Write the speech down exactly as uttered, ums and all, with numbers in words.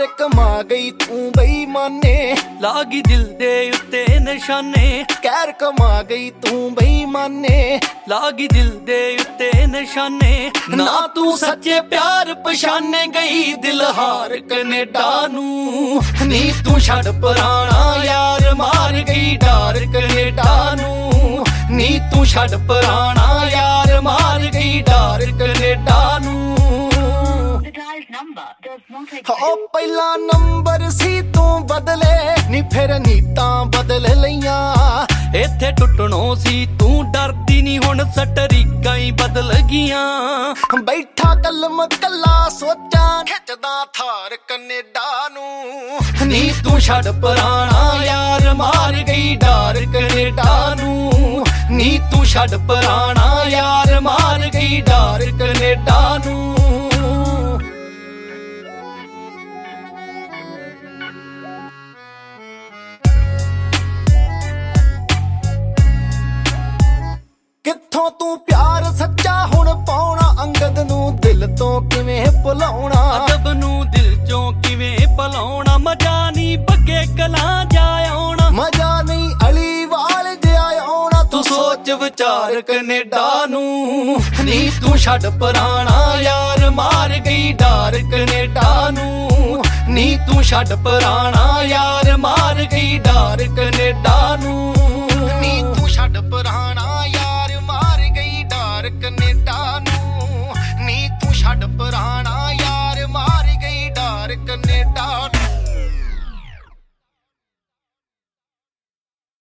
ਕਹਿਰ ਕਮਾ ਗਈ ਤੂੰ ਬੇਈਮਾਨੇ, ਲਾ ਗਈ ਦਿਲ ਦੇ ਉੱਤੇ ਨਿਸ਼ਾਨੇ। ਕਹਿਰ ਕਮਾ ਗਈ ਤੂੰ ਬੇਈਮਾਨੇ, ਲਾ ਗਈ ਦਿਲ ਦੇ ਉੱਤੇ ਨਿਸ਼ਾਨੇ। ਨਾ ਤੂੰ ਸੱਚੇ ਪਿਆਰ ਪਛਾਣੇ ਗਈ ਦਿਲ ਹਾਰ ਕੈਨੇਡਾ ਨੂੰ। ਨੀ ਤੂੰ ਛੱਡ ਪੁਰਾਣਾ ਯਾਰ ਮਾਰ ਗਈ ਡਾਰ ਕੈਨੇਡਾ ਨੂੰ। ਨੀ ਤੂੰ ਛੱਡ ਪੁਰਾਣਾ ਯਾਰ ਮਾਰ ਗਈ ਡਾਰ ਕੈਨੇਡਾ ਨੂੰ। ਹੋ ਪਹਿਲਾ ਨੰਬਰ ਸੀ ਤੂੰ ਬਦਲੇ ਨੀ ਫਿਰ ਨੀਤਾਂ ਬਦਲ ਲਈਆਂ। ਇੱਥੇ ਟੁੱਟਣੋਂ ਸੀ ਤੂੰ ਡਰਦੀ ਨੀ ਹੁਣ ਸਟਰੀਕਾਂ ਹੀ ਬਦਲ ਗਈਆਂ। ਬੈਠਾ ਕਲਮ ਕੱਲਾ ਸੋਚਾਂ ਖਿੱਚਦਾ ਥਾਰ ਕੈਨੇਡਾ ਨੂੰ। ਨੀ ਤੂੰ ਛੱਡ ਪੁਰਾਣਾ ਯਾਰ ਮਾਰ ਗਈ ਡਾਰ ਕੈਨੇਡਾ ਨੂੰ। ਨੀ ਤੂੰ ਛੱਡ ਪੁਰਾਣਾ ਯਾਰ ਮਾਰ ਗਈ ਡਾਰ ਕੈਨੇਡਾ ਨੂੰ। ਕਿੱਥੋਂ ਤੂੰ ਪਿਆਰ ਸੱਚਾ ਹੁਣ ਪਾਉਣਾ, ਅੰਗਦ ਨੂੰ ਦਿਲ ਤੋਂ ਕਿਵੇਂ ਭੁਲਾਉਣਾ। ਅਦਬ ਨੂੰ ਦਿਲ ਚੋਂ ਕਿਵੇਂ ਭੁਲਾਉਣਾ, ਮਜ਼ਾ ਨਹੀਂ ਬੱਗੇ ਕਲਾਂ ਜਾ ਆਉਣਾ। ਮਜ਼ਾ ਨਹੀਂ ਅਲੀਵਾਲ ਜਿਹਾ ਆਉਣਾ, ਤੂੰ ਸੋਚ ਵਿਚਾਰ ਕੈਨੇਡਾ ਨੂੰ। ਨੀ ਤੂੰ ਛੱਡ ਪੁਰਾਣਾ ਯਾਰ ਮਾਰ ਗਈ ਡਾਰ ਕੈਨੇਡਾ ਨੂੰ। ਨੀ ਤੂੰ ਛੱਡ ਪੁਰਾਣਾ ਯਾਰ ਮਾਰ ਗਈ ਡਾਰ ਕੈਨੇਡਾ ਨੂੰ।